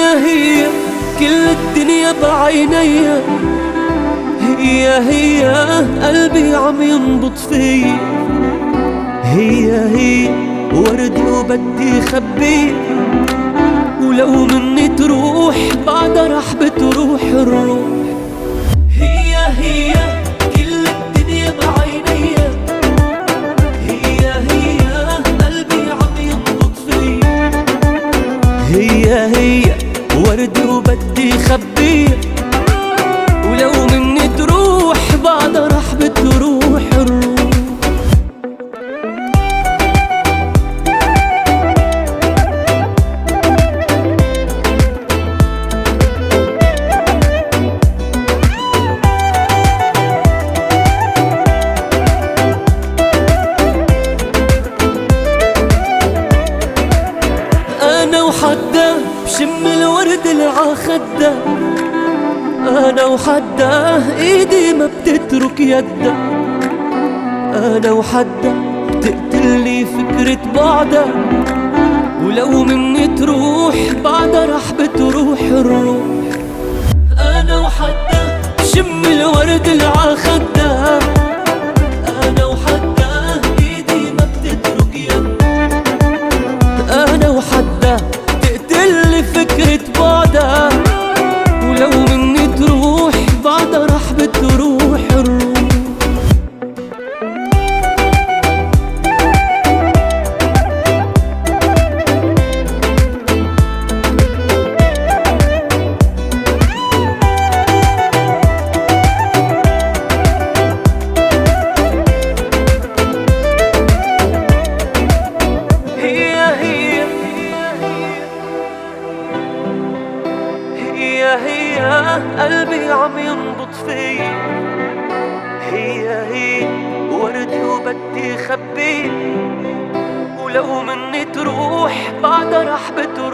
هي كل الدنيا بعينيا، هي قلبي عم ينبض فيا، هي وردي وبدي خبيه، ولو مني تروح بعدها رح بتروح الروح. هي كل الدنيا بعينيا، هي قلبي عم ينبض فيا، هي وردي وبدي خبيه، ولو مني تروح بعدها رح بتروح الروح. أنا وحدا بشم الورد اللي عخدا، أنا وحدا إيدي ما بتترك يدا، أنا وحدا بتقتلي فكرة بعدا، ولو مني تروح بعدها رح بتروح الروح. أنا وحدا بشم الورد اللي عخدا، أنا وحدا إيدي ما بتترك يدا، أنا وحدا تقتلي فكرة بعدا، ولو مني تروح بعدها رح بتروح الروح. هي قلبي عم ينبض فيا، هي وردي وبدي خبيه، ولو مني تروح بعدها رح بتروح.